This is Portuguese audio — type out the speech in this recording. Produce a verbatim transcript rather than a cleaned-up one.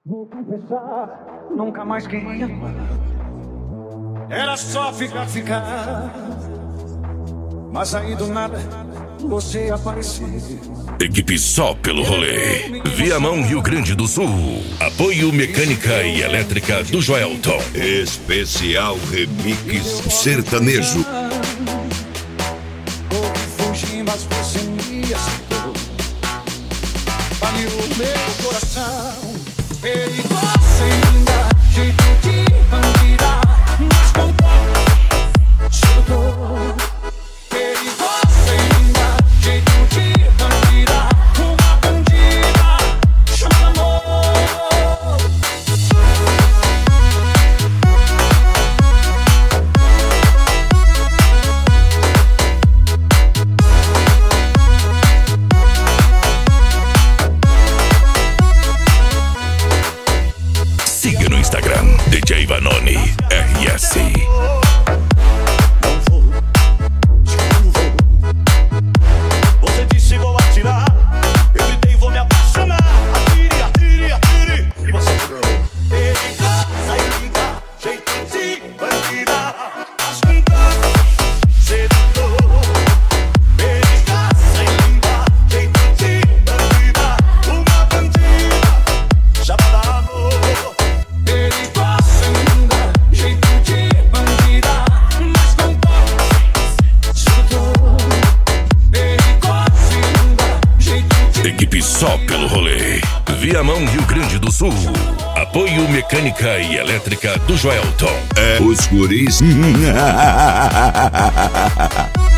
Vou confessar, nunca mais queria amar. Era só ficar, ficar. Mas aí do nada, você apareceu. Equipe Só Pelo Rolê. Viamão, Rio Grande do Sul. Apoio Mecânica e Elétrica do Joelton. Especial Remix Sertanejo. Fugi, mas você me aceitou. Vale o meu coração. Ele gosta ainda, jeito de bandida, mas com pouco soltou. Ele gosta ainda, jeito de bandida, uma bandida chama amor. Siga no Instagram, D J Vanoni R S. Você disse vou atirar, eu gritei vou me apaixonar. Atire, atire, atire, e você tirou. Ele gosta e liga, jeito de bandida, mas com pouco sedutor. Ele gosta e liga, jeito de bandida, uma bandida chamada amor. Ele gosta ainda, jeito de bandida, mas com pouco soltou. Ele gosta ainda, jeito de Equipe Só Pelo Rolê. Viamão, Rio Grande do Sul. Apoio Mecânica e Elétrica do Joelton. É os guris.